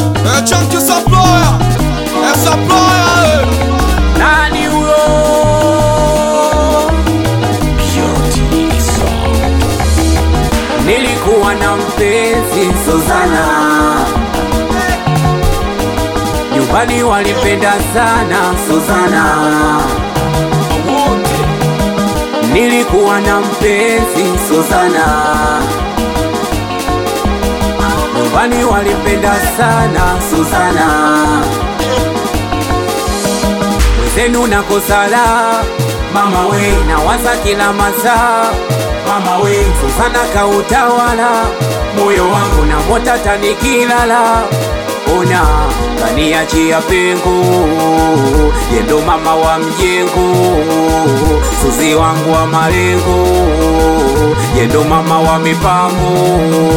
Chunky supplier, supplier. Nani huyo? Beauty Sound. Nilikuwa na mpenzi Suzana, nyumbani walipenda sana Suzana. Nilikuwa na mpenzi Suzana, nyumbani walipenda sana Suzana. Wezenu nakosala mama we, nawaza kila masaa mama we. Suzana kautawala moyo wangu na motata nikilala. Ona kaniachia pengo, yendo mama wa mjengo. Suzi wangu wa malengo, yendo mama wa mipango.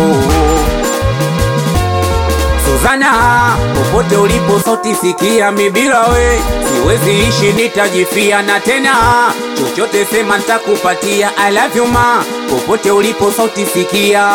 Suzana, popote ulipo sauti sikia, mibila we siwezi ishi, nitajifia. Na tena chochote sema nitakupatia. I love you ma, popote ulipo sauti sikia.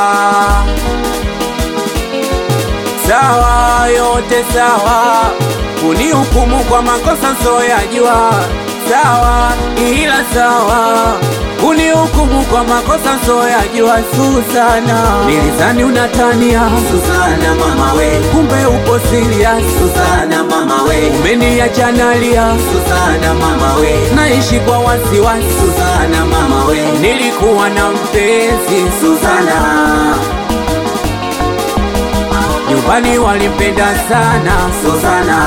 Sawa, yote sawa, unihukumu kwa makosa nsioyajua. Sawa, ila sawa, unihukumu kwa makosa nsioyajua. Suzana, nilizani unatania Suzana mama we, kumbe upo serious. Suzana mama we, umeniacha nalia. Suzana mama we, naishi kwa wasiwasi. Suzana mama we, nilikuwa na mpenzi Suzana, nyumbani walimpenda sana Suzana.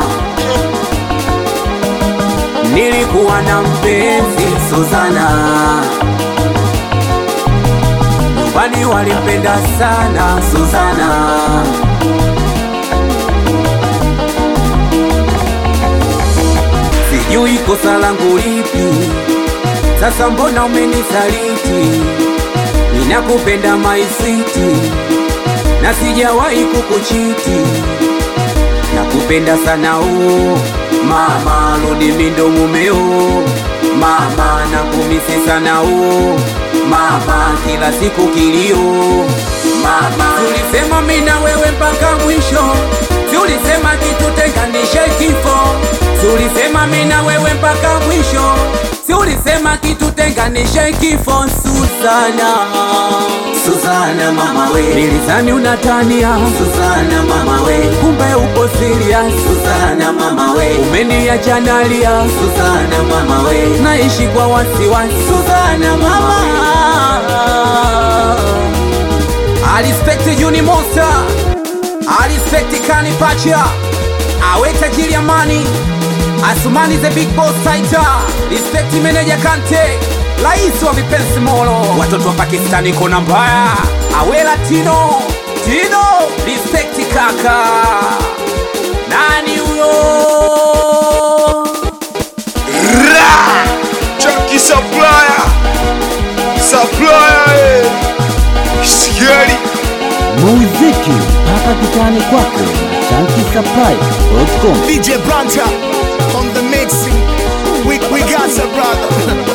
Nilikuwa na mpenzi Suzana, nyumbani walimpenda sana Suzana. Sijui kosa langu lipi, sasa mbona umenisaliti? Ninakupenda my sweet, na sijawahi kukuchiti. Nakupenda sana mama, rudi mindo mumeo mama. Nakumisi sana mama, kila siku kilio mama. Tulisema mimi na wewe mpaka mwisho, tulisema kitutenganishe kifo. Tulisema mimi na wewe mpaka mwisho, tulisema kitutenganishe kifo. Suzana, Suzana mama we, nilizani unatania. Suzana mama we, kumbe upo serious. Suzana mama we, umeniacha nalia. Suzana mama we, naishi kwa wasiwasi. Suzana mama. I respect Uni Monster, I respect Kani Pacha, awe tajiri Amani, Asumani the big boss fighter, respect manager Kante, rais wa vipenzi molo, watoto wa Pakistani kona mbaya, awe Latino, Tino, respect kaka. Nani huyo? Chunky supplier, supplier. Scary. Muziki mpaka kitani kwako na chunkysupply.com. DJ Branta on the mixing. We got a brother.